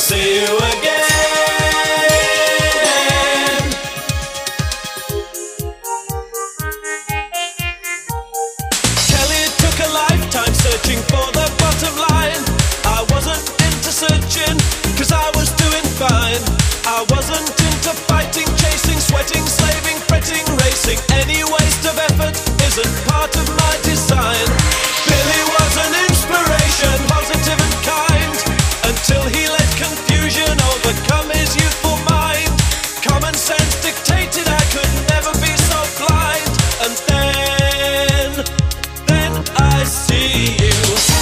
see you again. Kelly took a lifetime searching for the bottom line. I wasn't into searching, cause I was doing fine. I wasn't into fighting, chasing, sweating, slaving, fretting, racing. Any waste of effort isn't part of my design. Billy was an inspiration, positive and kind, until he let confusion overcome his youthful mind. Common sense dictated I could never be so blind. And then I see you.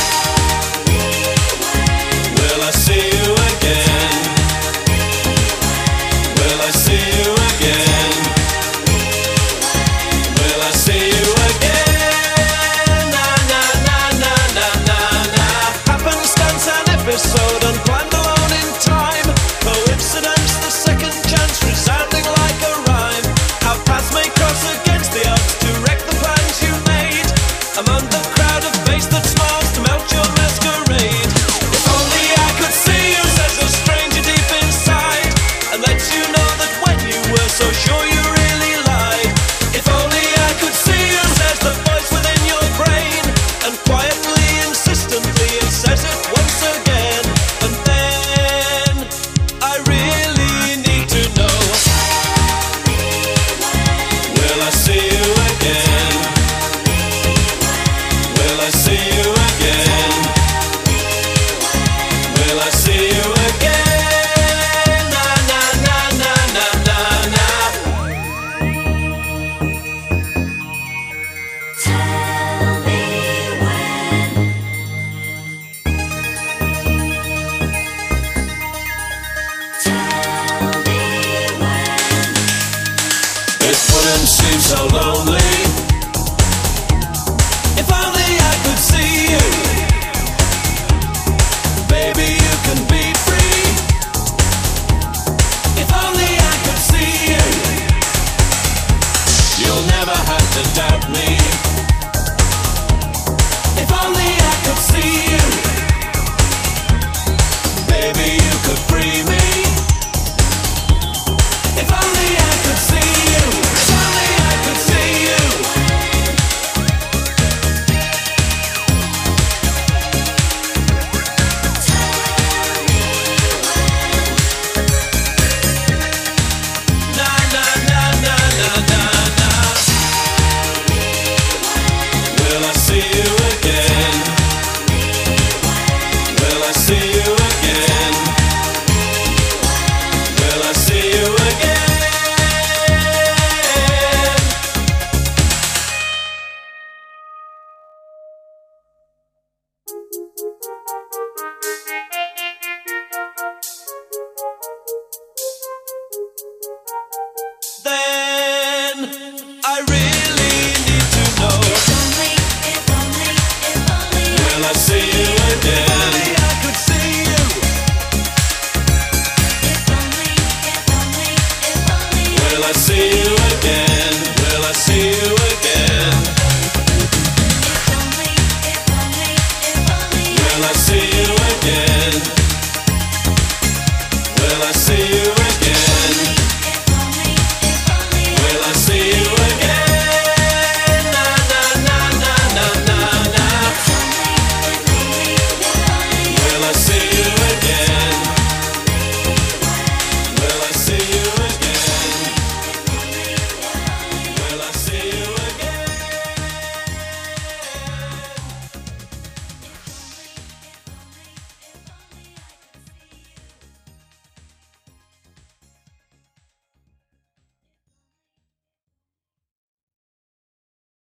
Will I see you again? Will I see you again? Will I see you again? Na na na na na na na. Happenstance an episode unplanned alone in time. Coincidence, the second chance resounding like a rhyme. How paths may cross against the odds to wreck the plans you made. Among the crowd of face that smile.